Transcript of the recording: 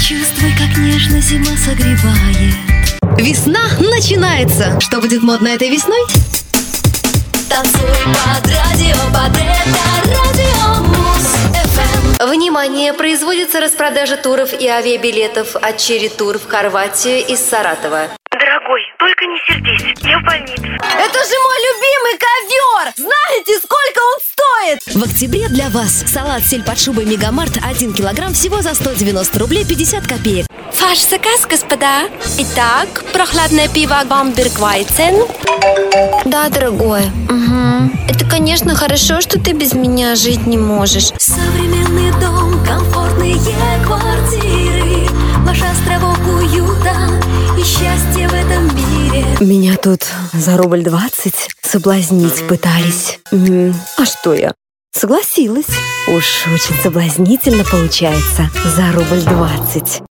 Почувствуй, как нежно зима согревает. Весна начинается! Что будет модно этой весной? Танцуй под Радио Муз-ФМ. Внимание! Производится распродажа туров и авиабилетов от Черри Тур в Хорватию из Саратова. Дорогой, только не сердись, я в больнице. Это же мой любимый ковер! Знаете, сколько он стоит? В октябре для вас салат сель под шубой Мегамарт 1 килограмм всего за 190 рублей 50 копеек. Ваш заказ, господа. Итак, прохладное пиво Бамберг Вайцен. Да, дорогой. Угу. Это, конечно, хорошо, что ты без меня жить не можешь. Современный дом, комфортные квартиры, ваш островок уюта и счастья в этом мире. Меня тут за рубль 20 соблазнить пытались. А что я? Согласилась. Уж очень соблазнительно получается за рубль 20.